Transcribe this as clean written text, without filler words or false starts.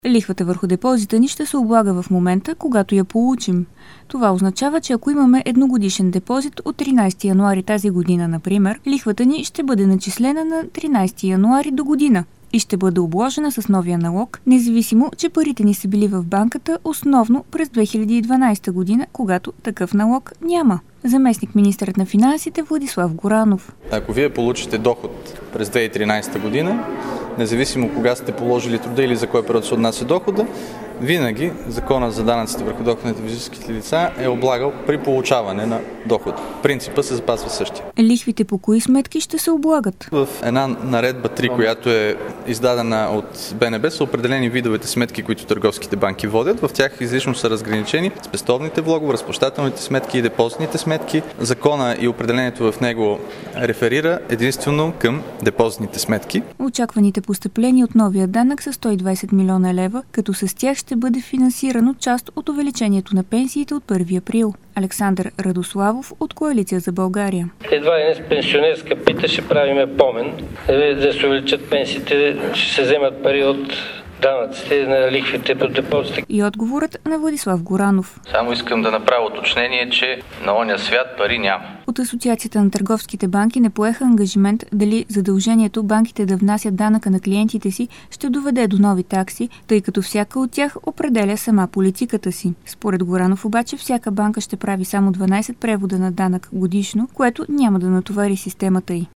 Лихвата върху депозита ни ще се облага в момента, когато я получим. Това означава, че ако имаме едногодишен депозит от 13 януари тази година, например, лихвата ни ще бъде начислена на 13 януари до година и ще бъде обложена с новия налог, независимо, че парите ни са били в банката основно през 2012 година, когато такъв налог няма. Заместник министърът на финансите Владислав Горанов. Ако вие получите доход през 2013 година, независимо кога сте положили труда или за кой период се отнася дохода, винаги Закона за данъците върху доходите на физическите лица е облагал при получаване на дохода. Принципът се запазва същия. Лихвите по кои сметки ще се облагат? В една наредба 3, която е издадена от БНБ, са определени видовете сметки, които търговските банки водят. В тях излишно са разграничени спестовните влогове, разплащателните сметки и депозитните сметки. Закона и определението в него реферира единствено към депозитните сметки. Очакваните постъпления от новия данък са 120 милиона лева, като с тях ще бъде финансирано част от увеличението на пенсиите от 1 април. Александър Радославов от Коалиция за България. Едва ли не с пенсионерска пита ще правиме помен, да се увеличат пенсиите, ще се вземат пари от данъците на лихвите по депозитите. И отговорът на Владислав Горанов. Само искам да направя уточнение, че на оня свят пари няма. От Асоциацията на търговските банки не поеха ангажимент дали задължението банките да внасят данъка на клиентите си ще доведе до нови такси, тъй като всяка от тях определя сама политиката си. Според Горанов обаче всяка банка ще прави само 12 превода на данък годишно, което няма да натовари системата й.